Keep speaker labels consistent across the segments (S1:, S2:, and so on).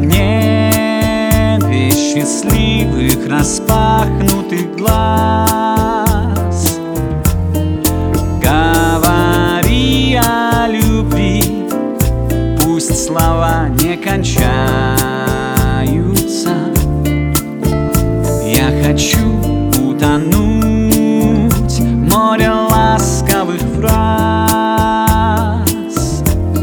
S1: небе счастливых распахнутых глаз. Говори о любви, пусть слова не кончаются. Я хочу утонуть в море ласковых фраз.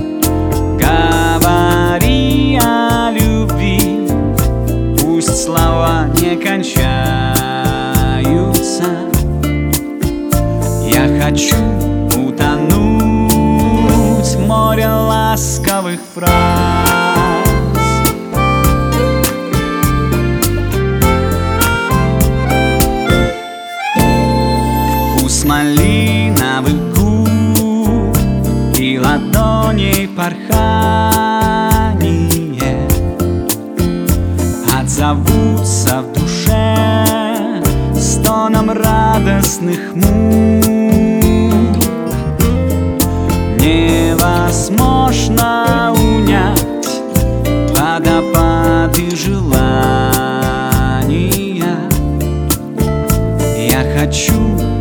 S1: Говори о любви, пусть слова не кончаются. Я хочу утонуть в море ласковых фраз. Вкус малиновых губ и ладоней порхание отзовутся в душе стоном радостных мук. Невозможно унять водопады желания. Я хочу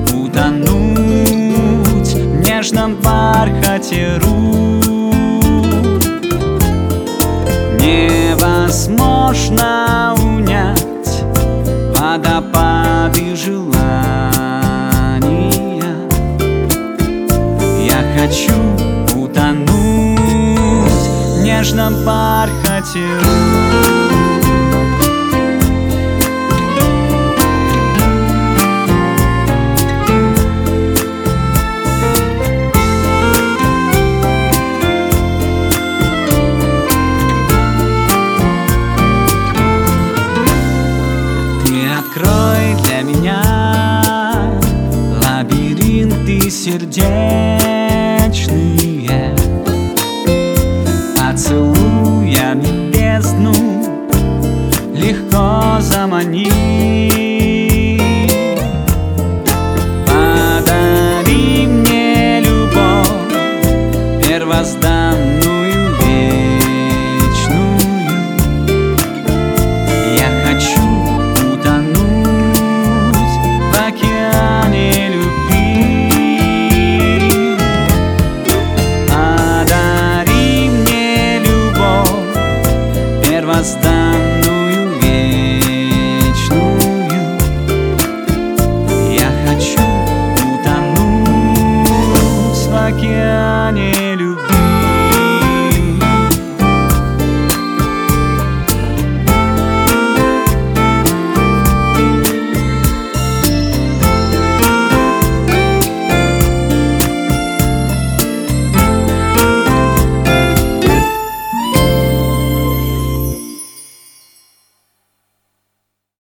S1: утонуть в нежном бархате рук. Невозможно унять водопады желания. Я хочу утонуть в нежном бархате рук. Открой для меня лабиринты сердечные, поцелуями бездну легко замани.